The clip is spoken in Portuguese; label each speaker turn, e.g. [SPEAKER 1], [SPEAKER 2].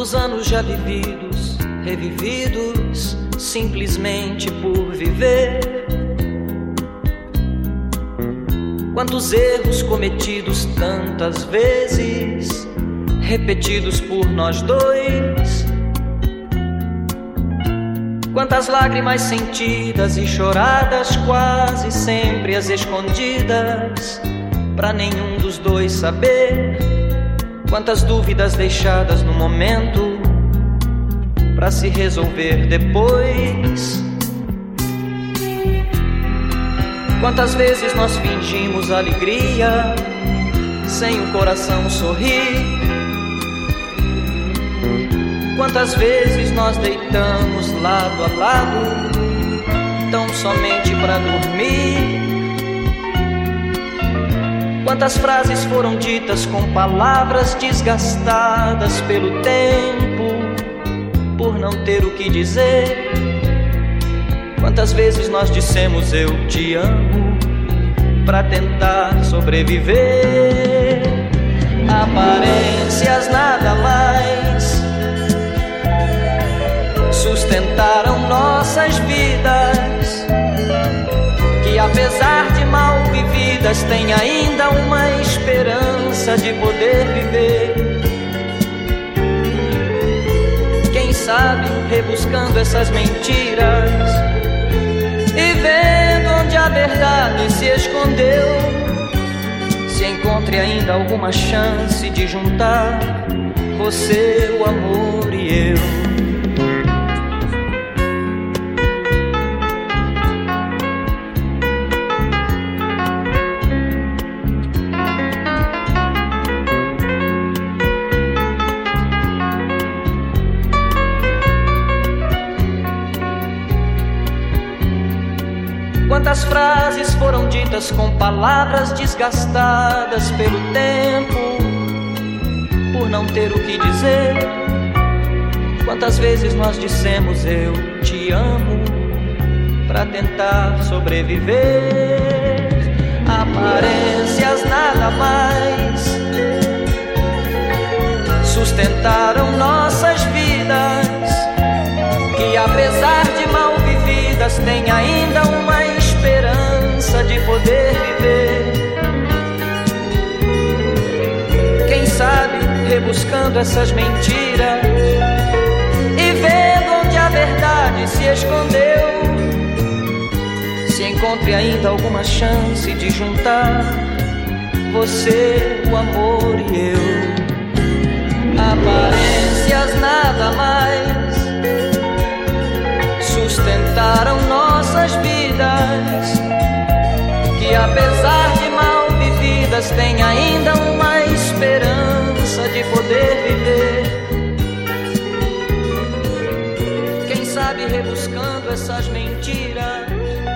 [SPEAKER 1] Quantos anos já vividos, revividos, simplesmente por viver. Quantos erros cometidos tantas vezes, repetidos por nós dois. Quantas lágrimas sentidas e choradas, quase sempre as escondidas, pra nenhum dos dois saber. Quantas dúvidas deixadas no momento, pra se resolver depois. Quantas vezes nós fingimos alegria, sem o coração sorrir. Quantas vezes nós deitamos lado a lado, tão somente pra dormir. Quantas frases foram ditas com palavras desgastadas pelo tempo, por não ter o que dizer. Quantas vezes nós dissemos eu te amo, pra tentar sobreviver. Aparências nada mais sustentaram nossas vidas, que apesar de mal vividas tem ainda uma esperança de poder viver. Quem sabe rebuscando essas mentiras e vendo onde a verdade se escondeu, se encontre ainda alguma chance de juntar você, o amor e eu. Quantas frases foram ditas com palavras desgastadas pelo tempo, por não ter o que dizer. Quantas vezes nós dissemos eu te amo, pra tentar sobreviver. Aparências nada mais sustentaram nossas vidas, que apesar de mal vividas tem ainda uma esperança de poder viver. Quem sabe rebuscando essas mentiras e vendo onde a verdade se escondeu, se encontre ainda alguma chance de juntar você, o amor e eu. Aparências nada mais sustentaram nossas vidas, que apesar de mal vividas tem ainda uma esperança de poder viver. Quem sabe rebuscando essas mentiras